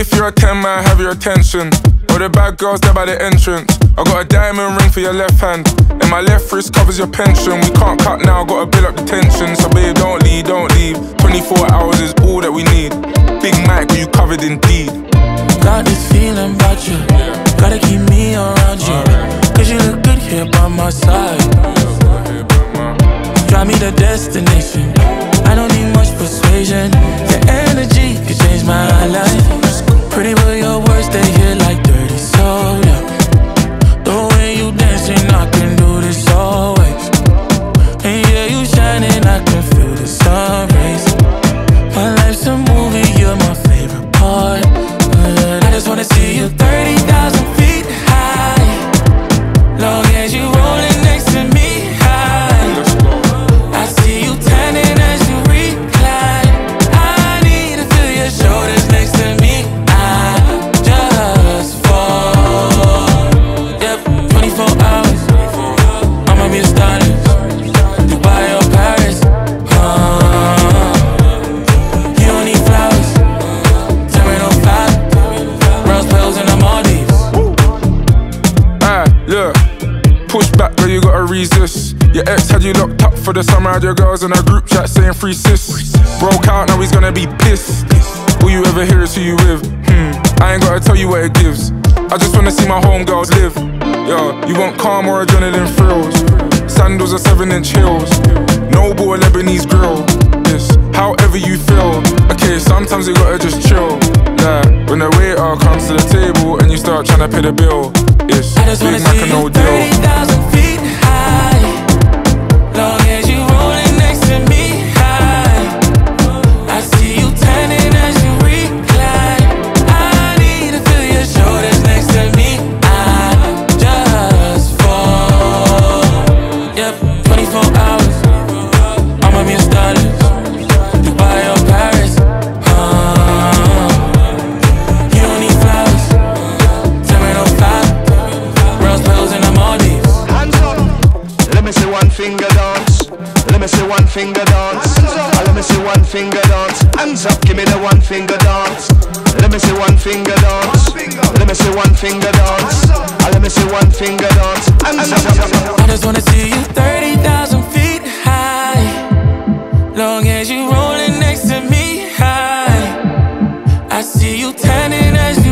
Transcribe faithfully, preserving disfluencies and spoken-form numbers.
if you're a ten, man, have your attention. All the bad girls there by the entrance. I got a diamond ring for your left hand, and my left wrist covers your pension. We can't cut now, gotta build up the tension. So babe, don't leave, don't leave. Twenty-four hours is all that we need. Big Mike, got you covered indeed. Got this feeling about you, gotta keep me around you, cause you look good here by my side. Drive me to destination, I don't need much persuasion. Your energy could change my life. Pretty but your words, they hit like dirty soda. The way you dancing, I can do this always. And yeah, you shining, I can feel the sun rays. My life's a movie, you're my favorite part. I just wanna see you thirty thousand feet high. Long as you rolling next to me high. I see you tanning as you recline. I need to feel your shoulders next to me. I just fall. Yep, twenty-four hours. I'ma be a stylist. Dubai or Paris. Uh, you don't need flowers. Termin oh five. Rose petals in the Maldives. Ah, look. Push back, girl, you gotta resist. Your ex had you locked up for the summer. Had your girls in a group chat saying free sis. Broke out, now he's gonna be pissed. All you ever hear is who you with. Hmm, I ain't gotta tell you what it gives. I just wanna see my homegirls live. Yo, you want calm or adrenaline thrills? Sandals or seven inch heels. Noble or Lebanese grill. Yes, however you feel. Okay, sometimes you gotta just chill. Yeah, when the waiter comes to the table and you start trying to pay the bill. Yes, I just wanna Big Mac see and you no deal. thirty thousand feet high. Long as you rolling next to me high. I see you tanning as you recline. I need to feel your shoulders next to me. I just fall. Yep, twenty-four hours. I'ma be a stylist. Dubai or Paris. Uh, you don't need flowers. Termin oh five. Rose petals in the Maldives. Hands up. Let me see one finger dance. Let me see one finger dance. Ah, let me see one finger dance. Hands up, give me the one finger dance. Let me see one finger dance. Let me see one finger dance. Ah, let me see one finger dance. Hands up. I just wanna see you thirty thousand feet high. Long as you rolling next to me high. I see you tanning as